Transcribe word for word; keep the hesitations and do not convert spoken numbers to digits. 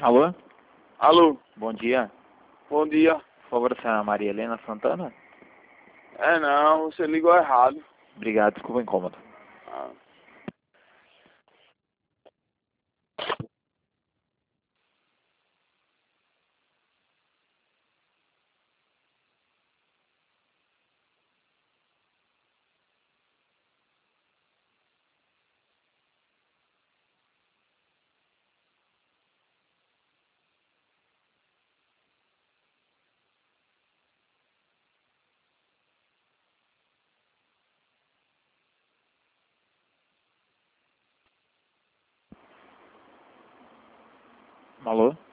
Alô? Alô, Bom dia. bom dia. Por favor, a senhora Maria Helena Santana? É não, você ligou errado. Obrigado, desculpa o incômodo. Ah. Alô?